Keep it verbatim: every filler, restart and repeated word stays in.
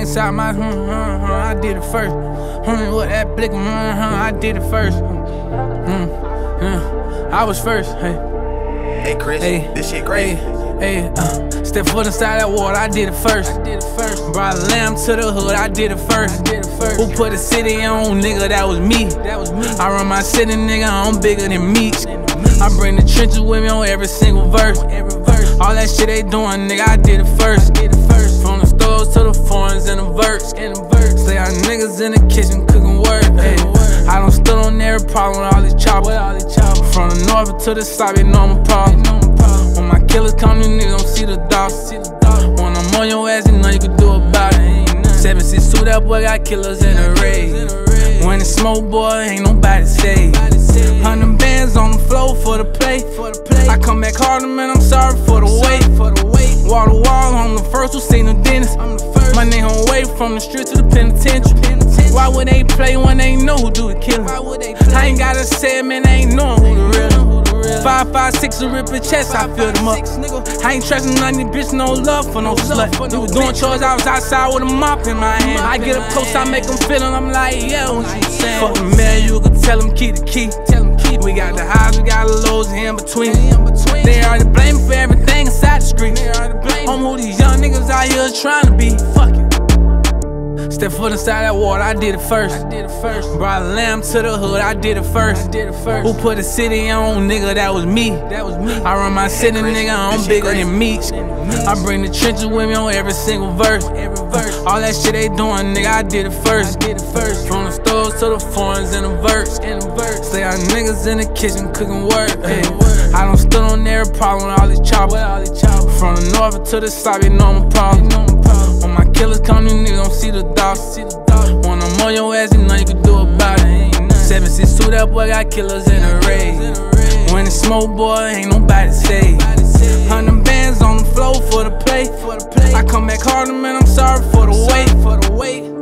inside my hmm, hmm, hmm, I did it first. Hmm, what that blick, hmm, hmm, I did it first. Hmm, hmm, I was first. Hey, hey Chris, hey, this shit crazy. Hey, hey, uh, step foot inside that water, I did it first. I did it first. Brought a lamb to the hood, I did it first. I did it first. Who put the city on, nigga? That was me. That was me. I run my city, nigga. I'm bigger than Meeks. I bring the trenches with me on every single verse. Every verse. All that shit they doing, nigga, I did it first. I did it first. From the stores to the foreigns in the verse. In the verse. Say our niggas in the kitchen cooking work. Hey, I don't stood on every problem with all these choppers. From the north to the south, you know I'm a problem. When my killers come, you niggas don't see the dogs. When I'm on your ass, you know you can do about it. seven six suit that boy got killers in the raid. When it's smoke, boy, ain't nobody safe. Hundred bands on the floor for the play. I come back harder, man, I'm sorry for the wait. Wall to wall, I'm the first who seen the dentist. My nigga on way from the street to the penitentiary. Why would they play when they know who do the killing? I ain't gotta say it, man, they ain't knowing who the real. Five, five, six, a rip a chest, I filled them up. I ain't trusting none of these bitches, no love for no slut. You was doing chores, I was outside with a mop in my hand. I get up close, I make them feel it, I'm like, yeah, what you saying? Fuck the man, you can tell them keep the key. We got the highs, we got the lows in between. They already blame me for everything inside the street. I'm who these young niggas out here trying to be. Fuck it. Step foot inside that water, I did it first. I did it first. Brought a lamb to the hood, I did it first. I did it first. Who put the city on, nigga? That was me. That was me. I run my city, nigga. I'm bigger than Meeks. I bring the trenches with me on every single verse. Every verse. All that shit they doing, nigga. I did it first. I did it first. From the stores to the foreigns in the verse. In the verse. Say our niggas in the kitchen cooking work. Hey, I don't stood on every problem with all these choppers. From the north to the south, you know I'm a problem. When my killers come, you niggas don't see the dogs. When I'm on your ass, you know you can do about it. seven six suit that boy got killers in the raid. When it's smoke, boy, ain't nobody safe. Hundred bands on the floor for the play. I come back harder, man, I'm sorry for the wait.